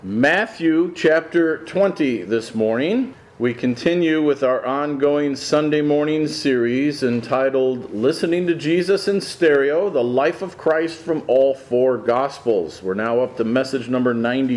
Matthew chapter 20 this morning. We continue with our ongoing Sunday morning series entitled Listening to Jesus in Stereo, the Life of Christ from All Four Gospels. We're now up to message number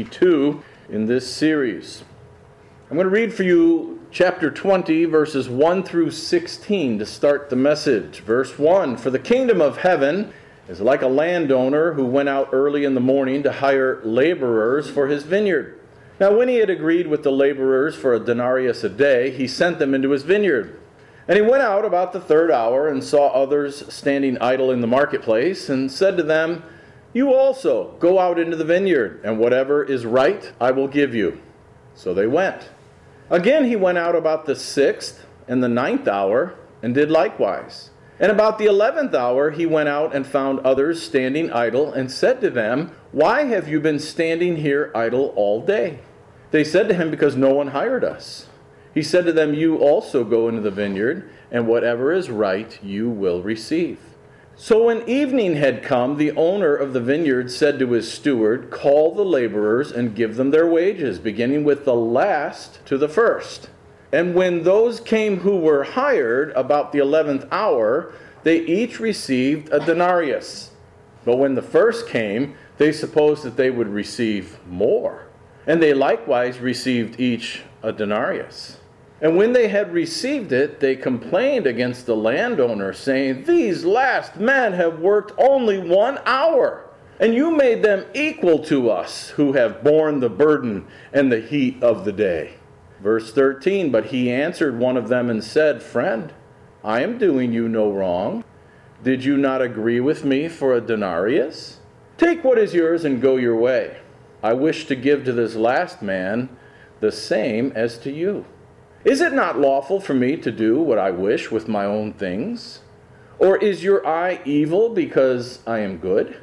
92 in this series. I'm going to read for you chapter 20, verses 1 through 16 to start the message. Verse 1, "For the kingdom of heaven is like a landowner who went out early in the morning to hire laborers for his vineyard. Now when he had agreed with the laborers for a denarius a day, he sent them into his vineyard. And he went out about the third hour and saw others standing idle in the marketplace, and said to them, 'You also go out into the vineyard, and whatever is right I will give you.' So they went. Again he went out about the 6th and the 9th hour, and did likewise. And about the 11th hour he went out and found others standing idle, and said to them, 'Why have you been standing here idle all day?' They said to him, 'Because no one hired us.' He said to them, 'You also go into the vineyard, and whatever is right you will receive.' So when evening had come, the owner of the vineyard said to his steward, 'Call the laborers and give them their wages, beginning with the last to the first.' And when those came who were hired about the 11th hour, they each received a denarius. But when the first came, they supposed that they would receive more. And they likewise received each a denarius. And when they had received it, they complained against the landowner, saying, 'These last men have worked only 1 hour, and you made them equal to us, who have borne the burden and the heat of the day.' Verse 13, "But he answered one of them and said, 'Friend, I am doing you no wrong. Did you not agree with me for a denarius? Take what is yours and go your way. I wish to give to this last man the same as to you. Is it not lawful for me to do what I wish with my own things? Or is your eye evil because I am good?'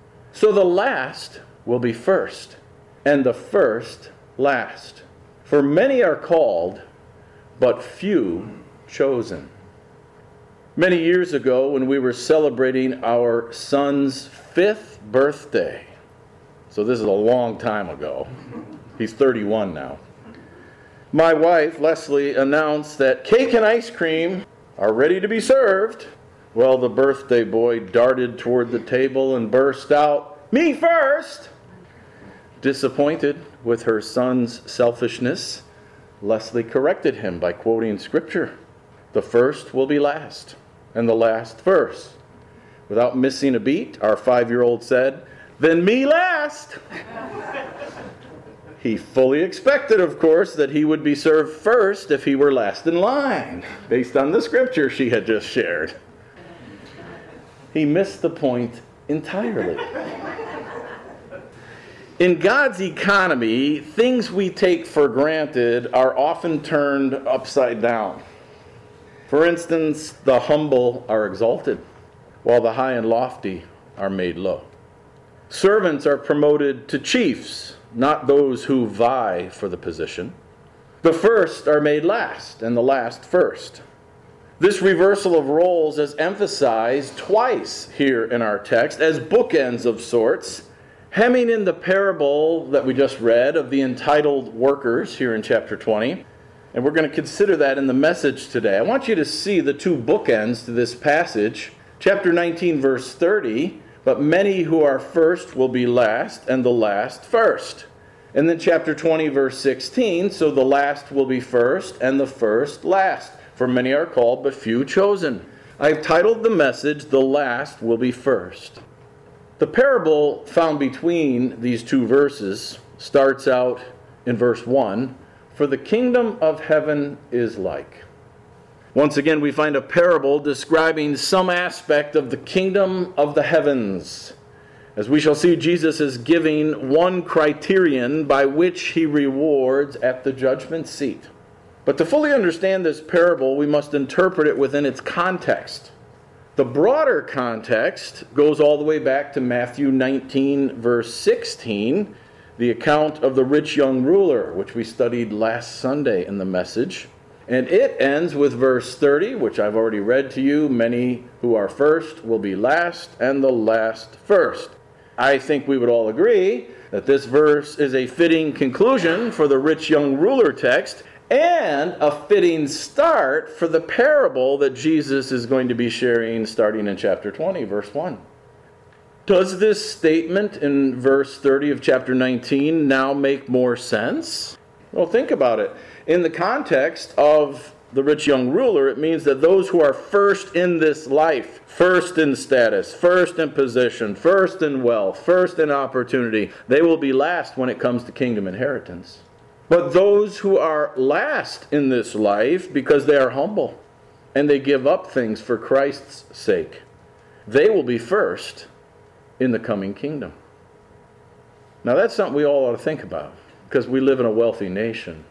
So the last will be first, and the first last. For many are called, but few chosen." Many years ago, when we were celebrating our son's 5th birthday, so this is a long time ago, he's 31 now, my wife, Leslie, announced that cake and ice cream are ready to be served. Well, the birthday boy darted toward the table and burst out, "Me first!" Disappointed with her son's selfishness, Leslie corrected him by quoting Scripture. "The first will be last, and the last first." Without missing a beat, our 5-year-old said, "Then me last!" He fully expected, of course, that he would be served first if he were last in line, based on the Scripture she had just shared. He missed the point entirely. In God's economy, things we take for granted are often turned upside down. For instance, the humble are exalted, while the high and lofty are made low. Servants are promoted to chiefs, not those who vie for the position. The first are made last, and the last first. This reversal of roles is emphasized twice here in our text as bookends of sorts, hemming in the parable that we just read of the entitled workers here in chapter 20. And we're going to consider that in the message today. I want you to see the two bookends to this passage. Chapter 19, verse 30, "But many who are first will be last, and the last first." And then chapter 20, verse 16, "So the last will be first, and the first last. For many are called, but few chosen." I've titled the message, "The Last Will Be First." The parable found between these two verses starts out in verse 1, "For the kingdom of heaven is like." Once again, we find a parable describing some aspect of the kingdom of the heavens. As we shall see, Jesus is giving one criterion by which he rewards at the judgment seat. But to fully understand this parable, we must interpret it within its context. The broader context goes all the way back to Matthew 19, verse 16, the account of the rich young ruler, which we studied last Sunday in the message. And it ends with verse 30, which I've already read to you. "Many who are first will be last, and the last first." I think we would all agree that this verse is a fitting conclusion for the rich young ruler text and a fitting start for the parable that Jesus is going to be sharing starting in chapter 20, verse 1. Does this statement in verse 30 of chapter 19 now make more sense? Well, think about it. In the context of the rich young ruler, it means that those who are first in this life, first in status, first in position, first in wealth, first in opportunity, they will be last when it comes to kingdom inheritance. But those who are last in this life, because they are humble and they give up things for Christ's sake, they will be first in the coming kingdom. Now that's something we all ought to think about, because we live in a wealthy nation.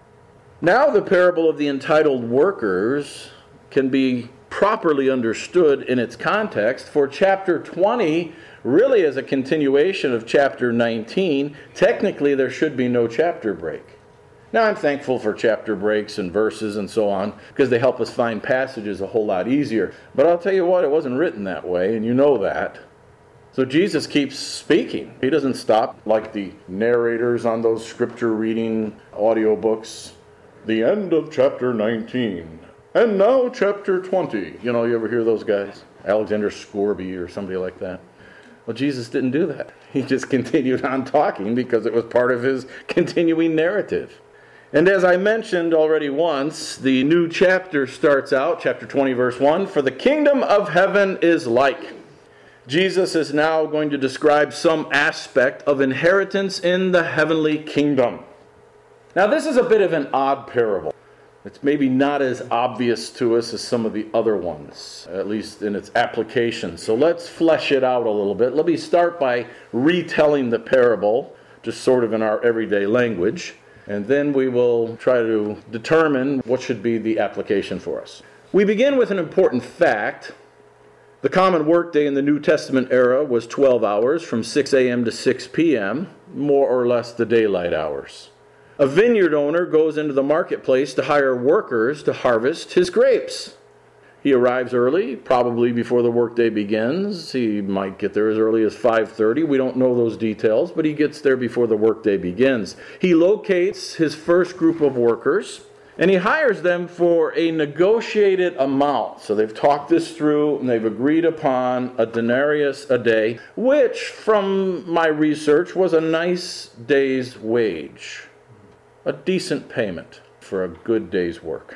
Now the parable of the entitled workers can be properly understood in its context, for chapter 20 really is a continuation of chapter 19. Technically, there should be no chapter break. Now, I'm thankful for chapter breaks and verses and so on, because they help us find passages a whole lot easier. But I'll tell you what, it wasn't written that way, and you know that. So Jesus keeps speaking. He doesn't stop like the narrators on those scripture reading audiobooks. The end of chapter 19. And now chapter 20. You know, you ever hear those guys? Alexander Scorby or somebody like that. Well, Jesus didn't do that. He just continued on talking because it was part of his continuing narrative. And as I mentioned already once, the new chapter starts out, chapter 20, verse 1, "For the kingdom of heaven is like." Jesus is now going to describe some aspect of inheritance in the heavenly kingdom. Now, this is a bit of an odd parable. It's maybe not as obvious to us as some of the other ones, at least in its application. So let's flesh it out a little bit. Let me start by retelling the parable, just sort of in our everyday language, and then we will try to determine what should be the application for us. We begin with an important fact. The common workday in the New Testament era was 12 hours from 6 a.m. to 6 p.m., more or less the daylight hours. A vineyard owner goes into the marketplace to hire workers to harvest his grapes. He arrives early, probably before the workday begins. He might get there as early as 5:30. We don't know those details, but he gets there before the workday begins. He locates his first group of workers, and he hires them for a negotiated amount. So they've talked this through, and they've agreed upon a denarius a day, which, from my research, was a nice day's wage. A decent payment for a good day's work.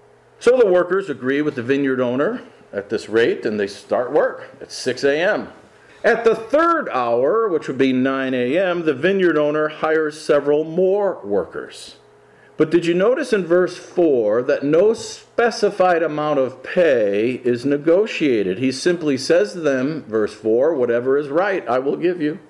So the workers agree with the vineyard owner at this rate, and they start work at 6 a.m. At the third hour, which would be 9 a.m., the vineyard owner hires several more workers. But did you notice in verse 4 that no specified amount of pay is negotiated? He simply says to them, verse 4, "Whatever is right, I will give you."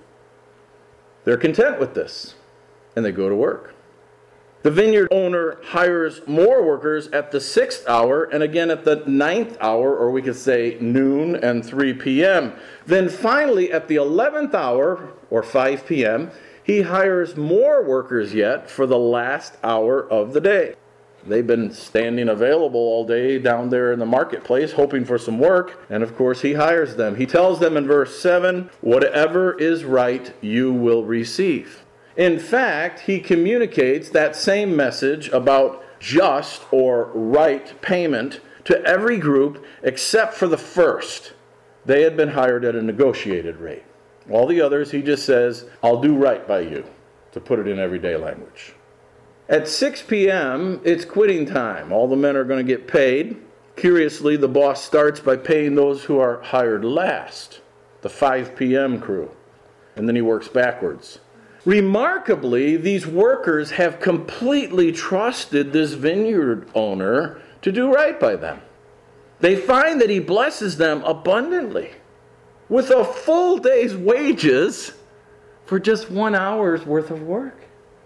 They're content with this, and they go to work. The vineyard owner hires more workers at the 6th hour and again at the 9th hour, or we could say noon and 3 p.m. Then finally at the 11th hour, or 5 p.m., he hires more workers yet for the last hour of the day. They've been standing available all day down there in the marketplace hoping for some work, and of course he hires them. He tells them in verse 7, "Whatever is right you will receive." In fact, he communicates that same message about just or right payment to every group except for the first. They had been hired at a negotiated rate. All the others, he just says, "I'll do right by you," to put it in everyday language. At 6 p.m., it's quitting time. All the men are going to get paid. Curiously, the boss starts by paying those who are hired last, the 5 p.m. crew, and then he works backwards. Remarkably, these workers have completely trusted this vineyard owner to do right by them. They find that he blesses them abundantly with a full day's wages for just 1 hour's worth of work.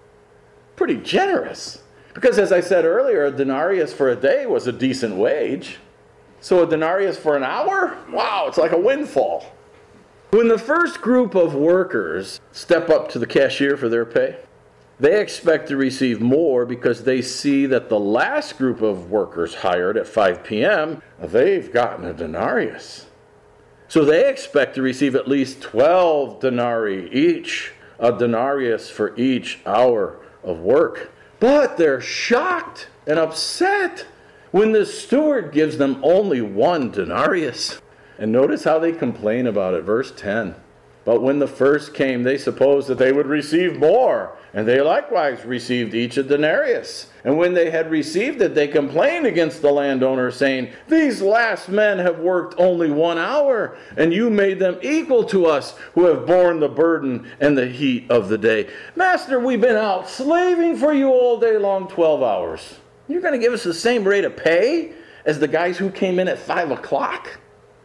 Pretty generous. Because as I said earlier, a denarius for a day was a decent wage. So a denarius for an hour? Wow, it's like a windfall. When the first group of workers step up to the cashier for their pay, they expect to receive more because they see that the last group of workers hired at 5 p.m., they've gotten a denarius. So they expect to receive at least 12 denarii each, a denarius for each hour of work. But they're shocked and upset when the steward gives them only 1 denarius. And notice how they complain about it. Verse 10. But when the first came, they supposed that they would receive more, and they likewise received each a denarius. And when they had received it, they complained against the landowner, saying, These last men have worked only 1 hour, and you made them equal to us, who have borne the burden and the heat of the day. Master, we've been out slaving for you all day long, 12 hours. You're going to give us the same rate of pay as the guys who came in at 5 o'clock?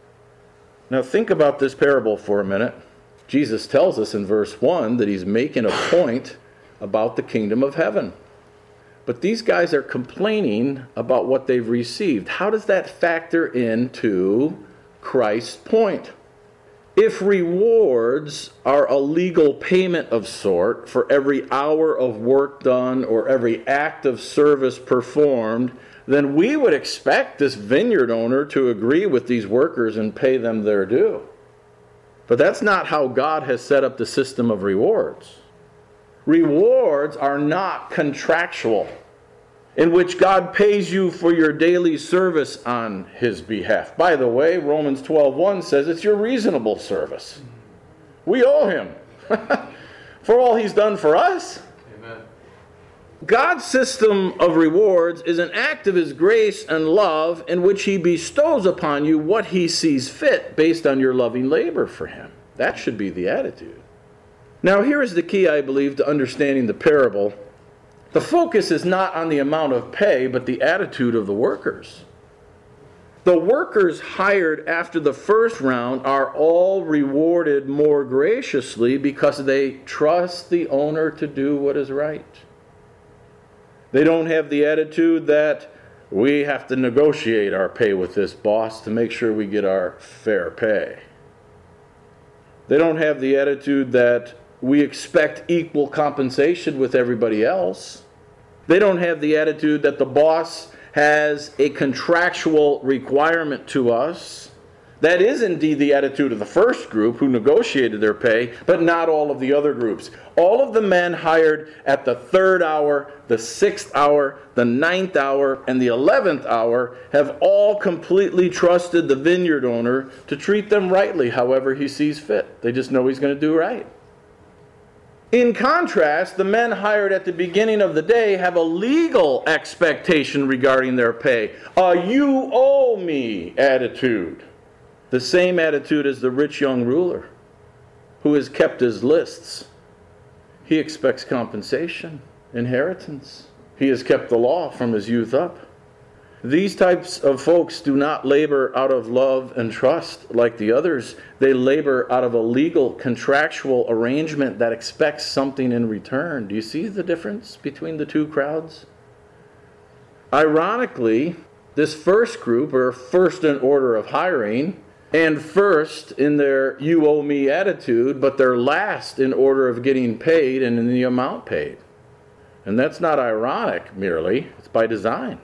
Now think about this parable for a minute. Jesus tells us in verse 1 that he's making a point about the kingdom of heaven. But these guys are complaining about what they've received. How does that factor into Christ's point? If rewards are a legal payment of sort for every hour of work done or every act of service performed, then we would expect this vineyard owner to agree with these workers and pay them their due. But that's not how God has set up the system of rewards. Rewards are not contractual, in which God pays you for your daily service on his behalf. By the way, Romans 12:1 says it's your reasonable service. We owe him for all he's done for us. Amen. God's system of rewards is an act of his grace and love in which he bestows upon you what he sees fit based on your loving labor for him. That should be the attitude. Now, here is the key, I believe, to understanding the parable. The focus is not on the amount of pay, but the attitude of the workers. The workers hired after the first round are all rewarded more graciously because they trust the owner to do what is right. They don't have the attitude that we have to negotiate our pay with this boss to make sure we get our fair pay. They don't have the attitude that we expect equal compensation with everybody else. They don't have the attitude that the boss has a contractual requirement to us. That is indeed the attitude of the first group who negotiated their pay, but not all of the other groups. All of the men hired at the 3rd hour, the 6th hour, the 9th hour, and the 11th hour have all completely trusted the vineyard owner to treat them rightly however he sees fit. They just know he's going to do right. In contrast, the men hired at the beginning of the day have a legal expectation regarding their pay. A you owe me attitude. The same attitude as the rich young ruler who has kept his lists. He expects compensation, inheritance. He has kept the law from his youth up. These types of folks do not labor out of love and trust like the others. They labor out of a legal, contractual arrangement that expects something in return. Do you see the difference between the two crowds? Ironically, this first group are first in order of hiring and first in their you owe me attitude, but they're last in order of getting paid and in the amount paid. And that's not ironic merely, it's by design.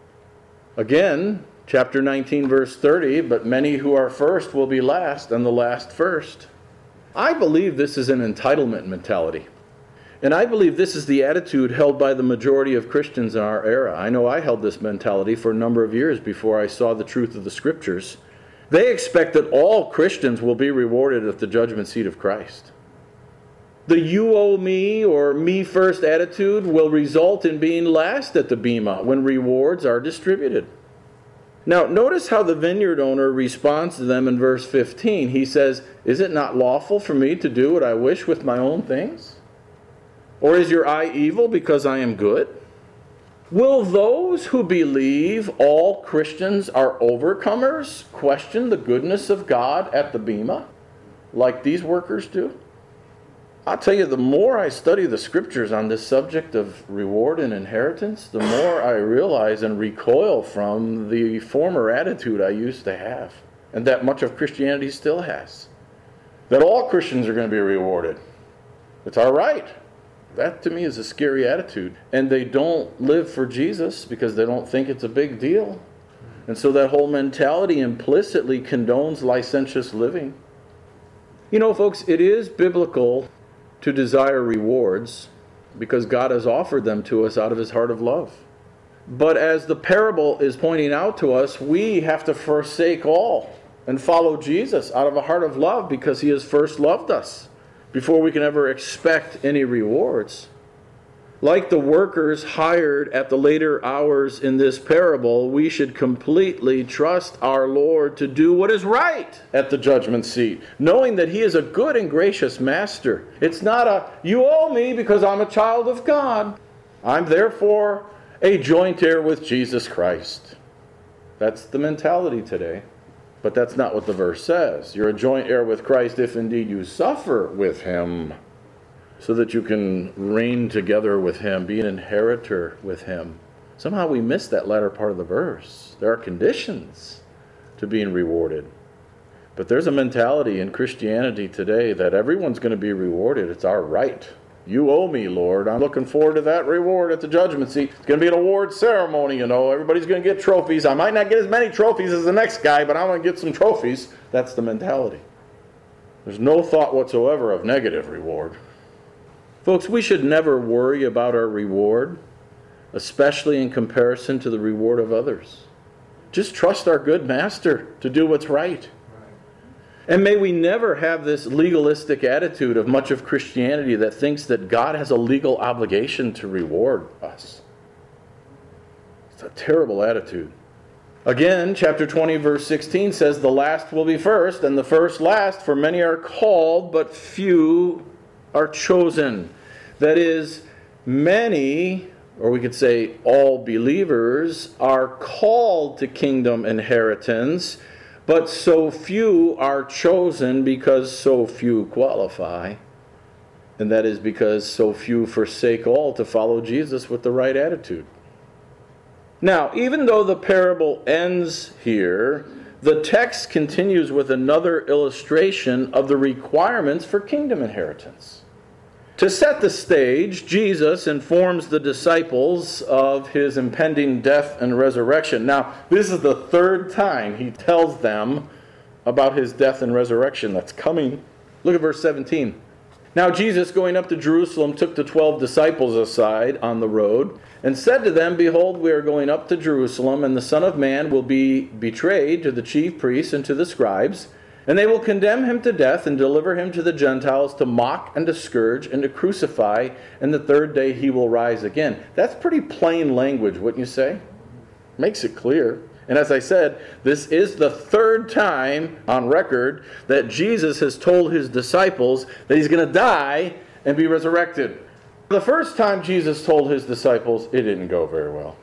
Again, chapter 19, verse 30, but many who are first will be last, and the last first. I believe this is an entitlement mentality. And I believe this is the attitude held by the majority of Christians in our era. I know I held this mentality for a number of years before I saw the truth of the Scriptures. They expect that all Christians will be rewarded at the judgment seat of Christ. The you owe me or me first attitude will result in being last at the bema when rewards are distributed. Now, notice how the vineyard owner responds to them in verse 15. He says, "Is it not lawful for me to do what I wish with my own things? Or is your eye evil because I am good?" Will those who believe all Christians are overcomers question the goodness of God at the bema like these workers do? I'll tell you, the more I study the Scriptures on this subject of reward and inheritance, the more I realize and recoil from the former attitude I used to have, and that much of Christianity still has. That all Christians are going to be rewarded. It's all right. That to me is a scary attitude. And they don't live for Jesus because they don't think it's a big deal. And so that whole mentality implicitly condones licentious living. You know, folks, it is biblical to desire rewards because God has offered them to us out of his heart of love. But as the parable is pointing out to us, we have to forsake all and follow Jesus out of a heart of love because he has first loved us before we can ever expect any rewards. Like the workers hired at the later hours in this parable, we should completely trust our Lord to do what is right at the judgment seat, knowing that he is a good and gracious master. It's not a, you owe me because I'm a child of God. I'm therefore a joint heir with Jesus Christ. That's the mentality today. But that's not what the verse says. You're a joint heir with Christ if indeed you suffer with him, so that you can reign together with him, be an inheritor with him. Somehow we miss that latter part of the verse. There are conditions to being rewarded. But there's a mentality in Christianity today that everyone's going to be rewarded. It's our right. You owe me, Lord. I'm looking forward to that reward at the judgment seat. It's going to be an award ceremony, you know. Everybody's going to get trophies. I might not get as many trophies as the next guy, but I'm going to get some trophies. That's the mentality. There's no thought whatsoever of negative reward. Folks, we should never worry about our reward, especially in comparison to the reward of others. Just trust our good master to do what's right. And may we never have this legalistic attitude of much of Christianity that thinks that God has a legal obligation to reward us. It's a terrible attitude. Again, chapter 20, verse 16 says, the last will be first, and the first last, for many are called, but few are chosen. That is, many, or we could say all believers, are called to kingdom inheritance, but so few are chosen because so few qualify. And that is because so few forsake all to follow Jesus with the right attitude. Now, even though the parable ends here, the text continues with another illustration of the requirements for kingdom inheritance. To set the stage, Jesus informs the disciples of his impending death and resurrection. Now, this is the third time he tells them about his death and resurrection that's coming. Look at verse 17. Now Jesus, going up to Jerusalem, took the 12 disciples aside on the road and said to them, behold, we are going up to Jerusalem, and the Son of Man will be betrayed to the chief priests and to the scribes, and they will condemn him to death and deliver him to the Gentiles to mock and to scourge and to crucify, and the third day he will rise again. That's pretty plain language, wouldn't you say? Makes it clear. And as I said, this is the third time on record that Jesus has told his disciples that he's going to die and be resurrected. The first time Jesus told his disciples, it didn't go very well.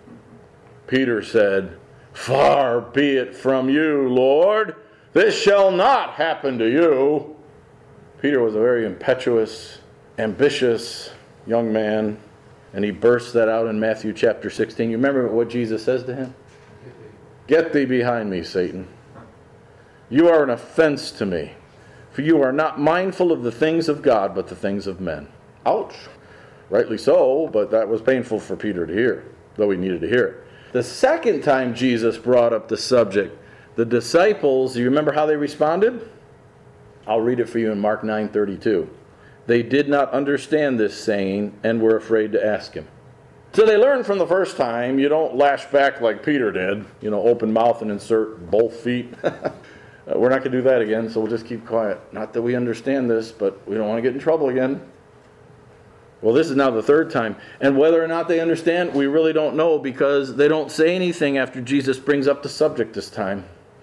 Peter said, far be it from you, Lord. This shall not happen to you. Peter was a very impetuous, ambitious young man, and he bursts that out in Matthew chapter 16. You remember what Jesus says to him? Get thee behind me, Satan. You are an offense to me, for you are not mindful of the things of God, but the things of men. Ouch. Rightly so, but that was painful for Peter to hear, though he needed to hear it. The second time Jesus brought up the subject, the disciples, do you remember how they responded? I'll read it for you in Mark 9:32. They did not understand this saying and were afraid to ask him. So they learned from the first time, you don't lash back like Peter did, open mouth and insert both feet. We're not going to do that again, so we'll just keep quiet. Not that we understand this, but we don't want to get in trouble again. Well, this is now the third time. And whether or not they understand, we really don't know, because they don't say anything after Jesus brings up the subject this time.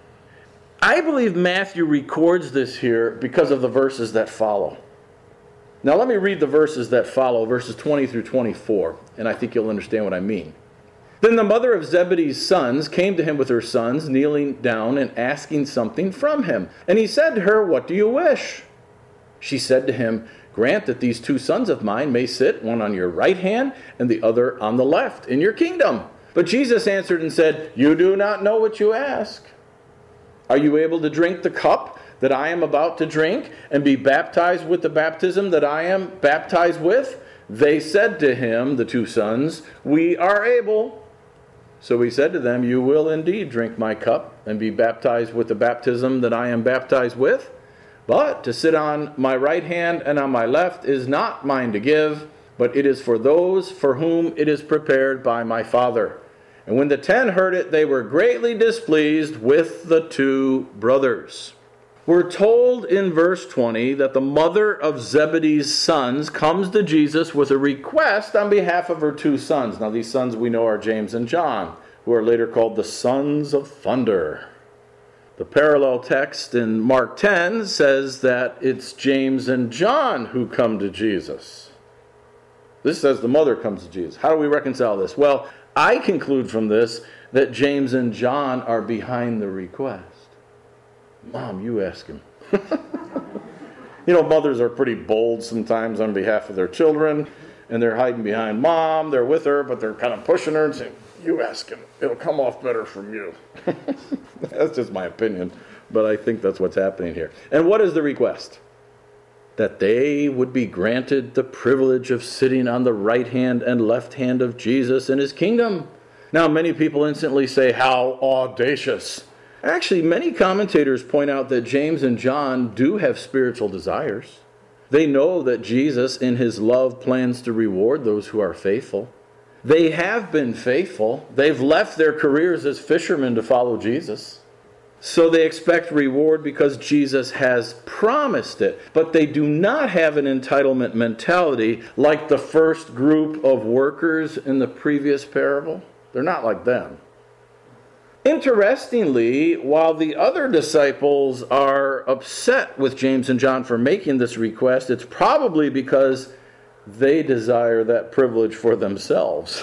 I believe Matthew records this here because of the verses that follow. Now let me read the verses that follow, verses 20 through 24, and I think you'll understand what I mean. Then the mother of Zebedee's sons came to him with her sons, kneeling down and asking something from him. And he said to her, what do you wish? She said to him, grant that these 2 sons of mine may sit, one on your right hand and the other on the left, in your kingdom. But Jesus answered and said, you do not know what you ask. Are you able to drink the cup that I am about to drink, and be baptized with the baptism that I am baptized with? They said to him, the 2 sons, we are able. So he said to them, you will indeed drink my cup, and be baptized with the baptism that I am baptized with. But to sit on my right hand and on my left is not mine to give, but it is for those for whom it is prepared by my Father. And when the 10 heard it, they were greatly displeased with the 2 brothers. We're told in verse 20 that the mother of Zebedee's sons comes to Jesus with a request on behalf of her 2 sons. Now these sons we know are James and John, who are later called the sons of thunder. The parallel text in Mark 10 says that it's James and John who come to Jesus. This says the mother comes to Jesus. How do we reconcile this? Well, I conclude from this that James and John are behind the request. Mom, you ask him. Mothers are pretty bold sometimes on behalf of their children, and they're hiding behind mom. They're with her, but they're kind of pushing her and saying, you ask him. It'll come off better from you. That's just my opinion, but I think that's what's happening here. And what is the request? That they would be granted the privilege of sitting on the right hand and left hand of Jesus in his kingdom. Now, many people instantly say, how audacious. Actually, many commentators point out that James and John do have spiritual desires. They know that Jesus, in his love, plans to reward those who are faithful. They have been faithful. They've left their careers as fishermen to follow Jesus. So they expect reward because Jesus has promised it. But they do not have an entitlement mentality like the first group of workers in the previous parable. They're not like them. Interestingly, while the other disciples are upset with James and John for making this request, it's probably because they desire that privilege for themselves.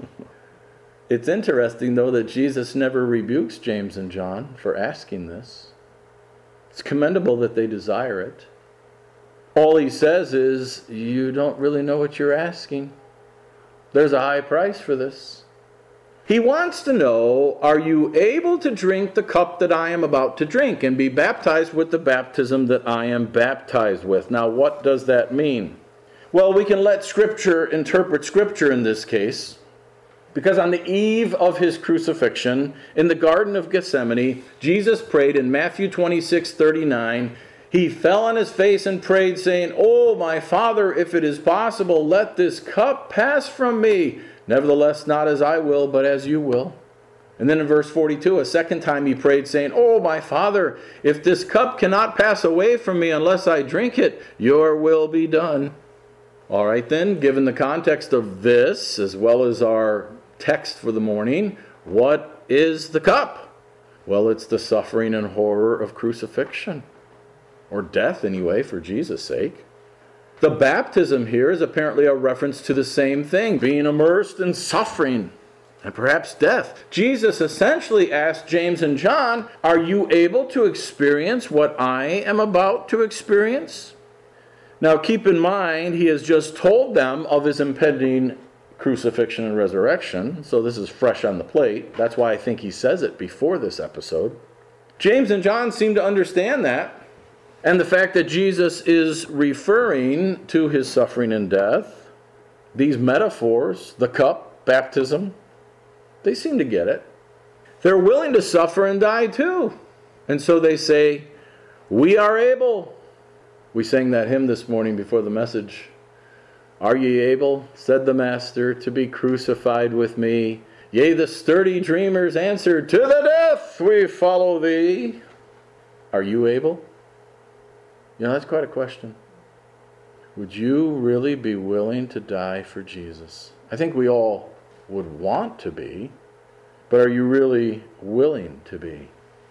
It's interesting, though, that Jesus never rebukes James and John for asking this. It's commendable that they desire it. All he says is, you don't really know what you're asking. There's a high price for this. He wants to know, are you able to drink the cup that I am about to drink and be baptized with the baptism that I am baptized with? Now, what does that mean? Well, we can let Scripture interpret Scripture in this case, because on the eve of his crucifixion, in the Garden of Gethsemane, Jesus prayed in Matthew 26:39, he fell on his face and prayed, saying, "Oh, my Father, if it is possible, let this cup pass from me. Nevertheless, not as I will, but as you will." And then in verse 42, a second time he prayed, saying, "Oh, my Father, if this cup cannot pass away from me unless I drink it, your will be done." All right then, given the context of this, as well as our text for the morning, what is the cup? Well, it's the suffering and horror of crucifixion, or death anyway, for Jesus' sake. The baptism here is apparently a reference to the same thing, being immersed in suffering and perhaps death. Jesus essentially asked James and John, are you able to experience what I am about to experience? Now keep in mind, he has just told them of his impending crucifixion and resurrection, so this is fresh on the plate. That's why I think he says it before this episode. James and John seem to understand that, and the fact that Jesus is referring to his suffering and death, these metaphors, the cup, baptism, they seem to get it. They're willing to suffer and die too. And so they say, we are able. We sang that hymn this morning before the message. Are ye able, said the Master, to be crucified with me? Yea, the sturdy dreamers answered, to the death we follow thee. Are you able? That's quite a question. Would you really be willing to die for Jesus? I think we all would want to be, but are you really willing to be?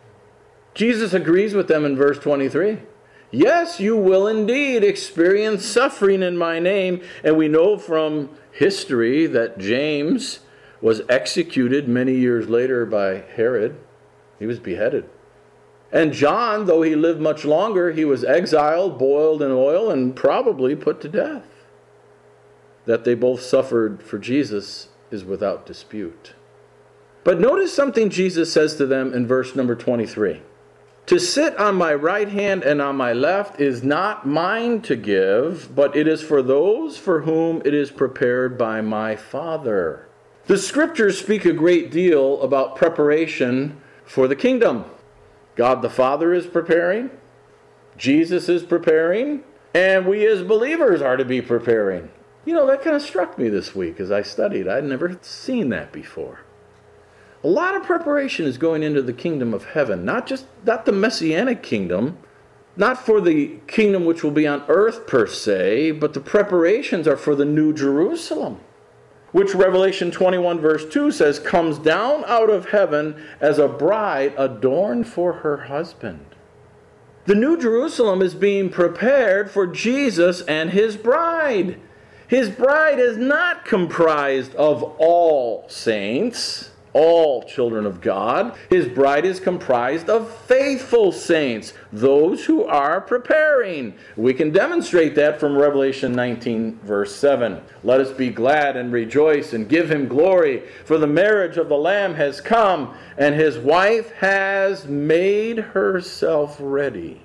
Jesus agrees with them in verse 23. Yes, you will indeed experience suffering in my name. And we know from history that James was executed many years later by Herod. He was beheaded. And John, though he lived much longer, he was exiled, boiled in oil, and probably put to death. That they both suffered for Jesus is without dispute. But notice something Jesus says to them in verse number 23. To sit on my right hand and on my left is not mine to give, but it is for those for whom it is prepared by my Father. The Scriptures speak a great deal about preparation for the kingdom. God the Father is preparing. Jesus is preparing, and we as believers are to be preparing. You know, that kind of struck me this week as I studied. I'd never seen that before. A lot of preparation is going into the kingdom of heaven, not the messianic kingdom, not for the kingdom which will be on earth per se, but the preparations are for the New Jerusalem, which Revelation 21 verse 2 says comes down out of heaven as a bride adorned for her husband. The New Jerusalem is being prepared for Jesus and his bride. His bride is not comprised of all saints, all children of God. His bride is comprised of faithful saints, those who are preparing. We can demonstrate that from Revelation 19, verse 7. Let us be glad and rejoice and give him glory, for the marriage of the Lamb has come, and his wife has made herself ready.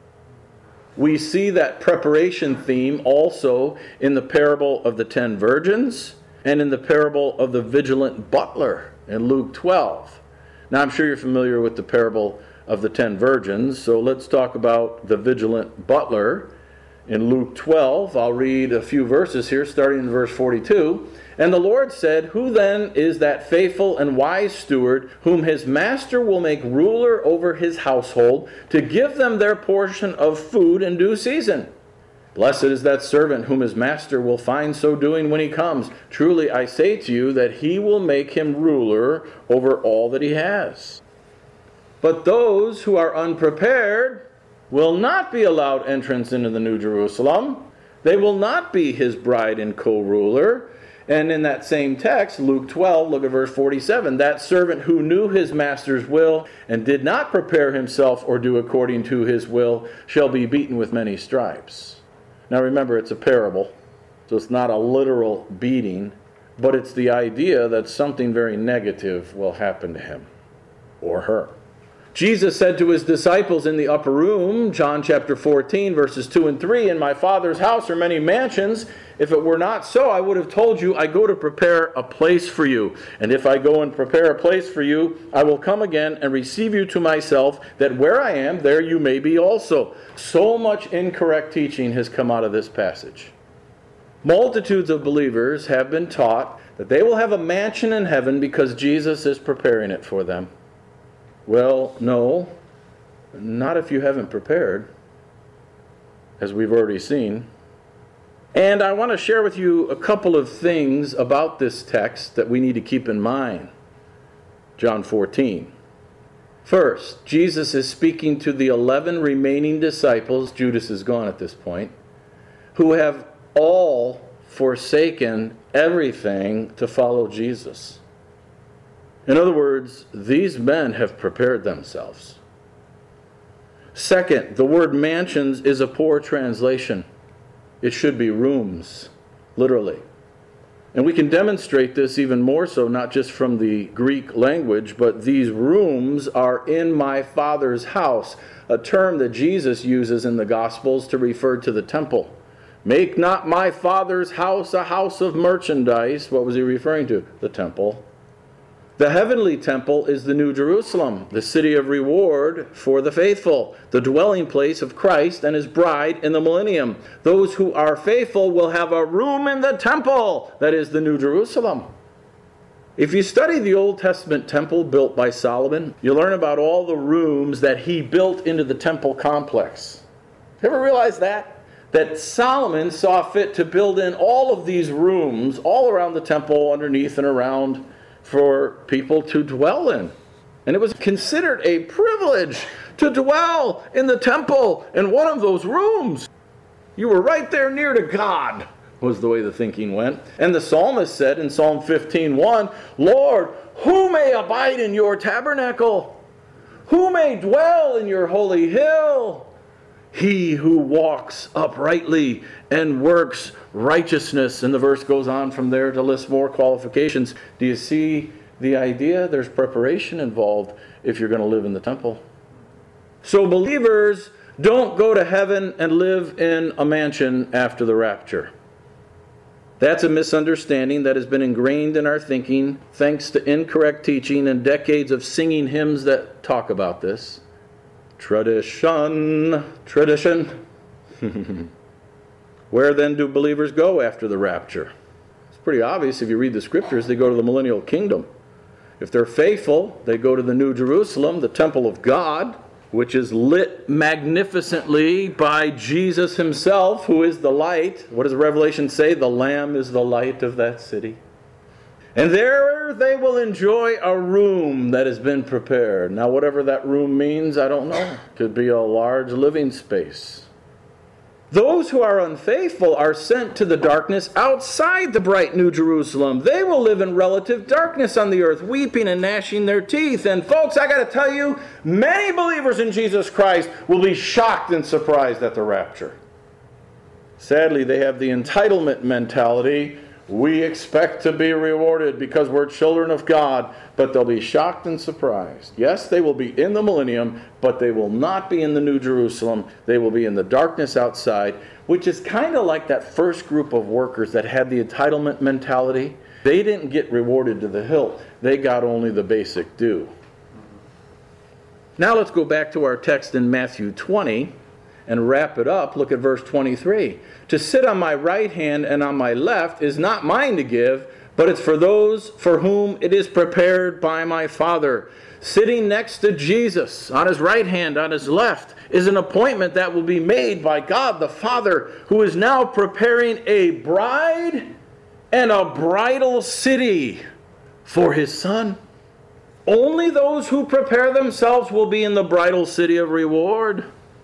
We see that preparation theme also in the parable of the 10 virgins and in the parable of the vigilant butler in Luke 12. Now, I'm sure you're familiar with the parable of the 10 virgins, so let's talk about the vigilant butler in Luke 12. I'll read a few verses here, starting in verse 42. And the Lord said, "Who then is that faithful and wise steward, whom his master will make ruler over his household, to give them their portion of food in due season? Blessed is that servant whom his master will find so doing when he comes. Truly I say to you that he will make him ruler over all that he has. But those who are unprepared will not be allowed entrance into the New Jerusalem. They will not be his bride and co-ruler." And in that same text, Luke 12, look at verse 47. "That servant who knew his master's will and did not prepare himself or do according to his will shall be beaten with many stripes." Now remember, it's a parable, so it's not a literal beating, but it's the idea that something very negative will happen to him or her. Jesus said to his disciples in the upper room, John chapter 14, verses 2 and 3, "In my Father's house are many mansions. If it were not so, I would have told you, I go to prepare a place for you. And if I go and prepare a place for you, I will come again and receive you to myself, that where I am, there you may be also." So much incorrect teaching has come out of this passage. Multitudes of believers have been taught that they will have a mansion in heaven because Jesus is preparing it for them. Well, no, not if you haven't prepared, as we've already seen. And I want to share with you a couple of things about this text that we need to keep in mind. John 14. First, Jesus is speaking to the 11 remaining disciples, Judas is gone at this point, who have all forsaken everything to follow Jesus. In other words, these men have prepared themselves. Second, the word mansions is a poor translation. It should be rooms, literally. And we can demonstrate this even more so, not just from the Greek language, but these rooms are in my Father's house, a term that Jesus uses in the Gospels to refer to the temple. Make not my Father's house a house of merchandise. What was he referring to? The temple. The heavenly temple is the New Jerusalem, the city of reward for the faithful, the dwelling place of Christ and his bride in the millennium. Those who are faithful will have a room in the temple, that is the New Jerusalem. If you study the Old Testament temple built by Solomon, you learn about all the rooms that he built into the temple complex. Ever realize that? That Solomon saw fit to build in all of these rooms all around the temple, underneath and around, for people to dwell in. And it was considered a privilege to dwell in the temple in one of those rooms. You were right there near to God, was the way the thinking went. And the psalmist said in Psalm 15:1, "Lord, who may abide in your tabernacle? Who may dwell in your holy hill? He who walks uprightly and works righteousness." And the verse goes on from there to list more qualifications. Do you see the idea? There's preparation involved if you're going to live in the temple. So believers don't go to heaven and live in a mansion after the rapture. That's a misunderstanding that has been ingrained in our thinking thanks to incorrect teaching and decades of singing hymns that talk about this. Tradition. Where then do believers go after the rapture? It's pretty obvious if you read the scriptures. They go to the millennial kingdom. If they're faithful, they go to the New Jerusalem, the temple of God, which is lit magnificently by Jesus himself, who is the light. What does Revelation say? The Lamb is the light of that city. And there they will enjoy a room that has been prepared. Now, whatever that room means, I don't know. Could be a large living space. Those who are unfaithful are sent to the darkness outside the bright New Jerusalem. They will live in relative darkness on the earth, weeping and gnashing their teeth. And folks, I got to tell you, many believers in Jesus Christ will be shocked and surprised at the rapture. Sadly, they have the entitlement mentality. We expect to be rewarded because we're children of God, but they'll be shocked and surprised. Yes, they will be in the millennium, but they will not be in the New Jerusalem. They will be in the darkness outside, which is kind of like that first group of workers that had the entitlement mentality. They didn't get rewarded to the hilt. They got only the basic due. Now let's go back to our text in Matthew 20. And wrap it up. Look at verse 23. To sit on my right hand and on my left is not mine to give, but it's for those for whom it is prepared by my Father. Sitting next to Jesus, on his right hand, on his left, is an appointment that will be made by God the Father, who is now preparing a bride and a bridal city for his Son. Only those who prepare themselves will be in the bridal city of reward.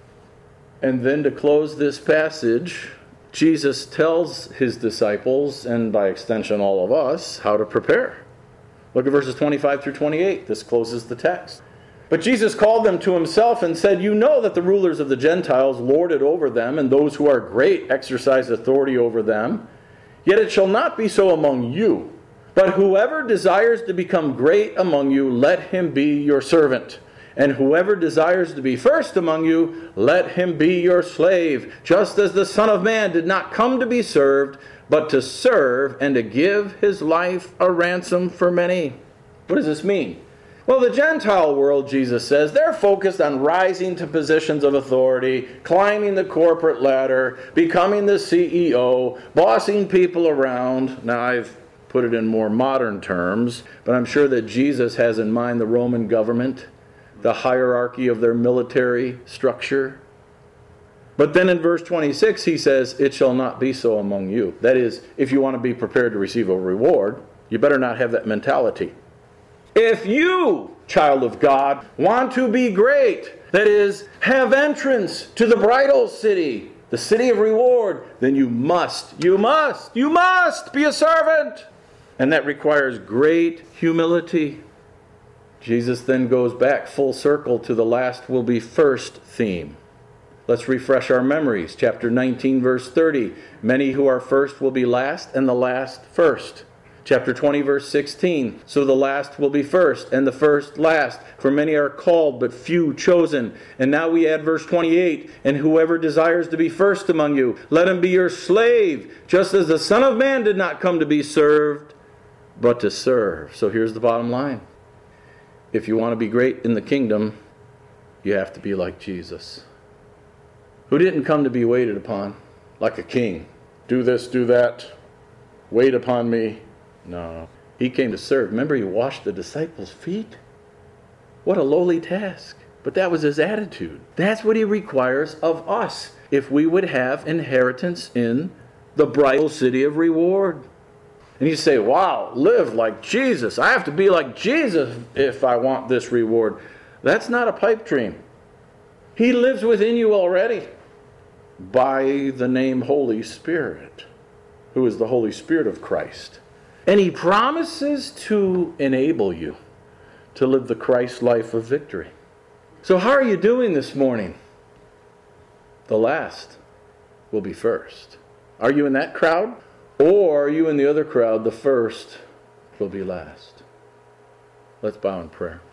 And then to close this passage, Jesus tells his disciples, and by extension all of us, how to prepare. Look at verses 25 through 28. This closes the text. But Jesus called them to himself and said, You know that the rulers of the Gentiles lord it over them, and those who are great exercise authority over them. Yet it shall not be so among you. But whoever desires to become great among you, let him be your servant. And whoever desires to be first among you, let him be your slave, just as the Son of Man did not come to be served, but to serve and to give his life a ransom for many. What does this mean? Well, the Gentile world, Jesus says, they're focused on rising to positions of authority, climbing the corporate ladder, becoming the CEO, bossing people around. Now, I've put it in more modern terms, but I'm sure that Jesus has in mind the Roman government, the hierarchy of their military structure. But then in verse 26 he says, It shall not be so among you. That is, if you want to be prepared to receive a reward, you better not have that mentality. If you, child of God, want to be great, that is, have entrance to the bridal city, the city of reward, then you must be a servant. And that requires great humility. Jesus then goes back full circle to the last will be first theme. Let's refresh our memories. Chapter 19, verse 30. Many who are first will be last, and the last first. Chapter 20, verse 16. So the last will be first, and the first last. For many are called, but few chosen. And now we add verse 28. And whoever desires to be first among you, let him be your slave, just as the Son of Man did not come to be served, but to serve. So here's the bottom line. If you want to be great in the kingdom, you have to be like Jesus, who didn't come to be waited upon like a king. Do this, do that. Wait upon me. No. He came to serve. Remember, he washed the disciples' feet? What a lowly task. But that was his attitude. That's what he requires of us if we would have inheritance in the bridal city of reward. And you say, wow, live like Jesus. I have to be like Jesus if I want this reward. That's not a pipe dream. He lives within you already by the name Holy Spirit, who is the Holy Spirit of Christ. And he promises to enable you to live the Christ life of victory. So how are you doing this morning? The last will be first. Are you in that crowd? Or are you in the other crowd, the first will be last? Let's bow in prayer.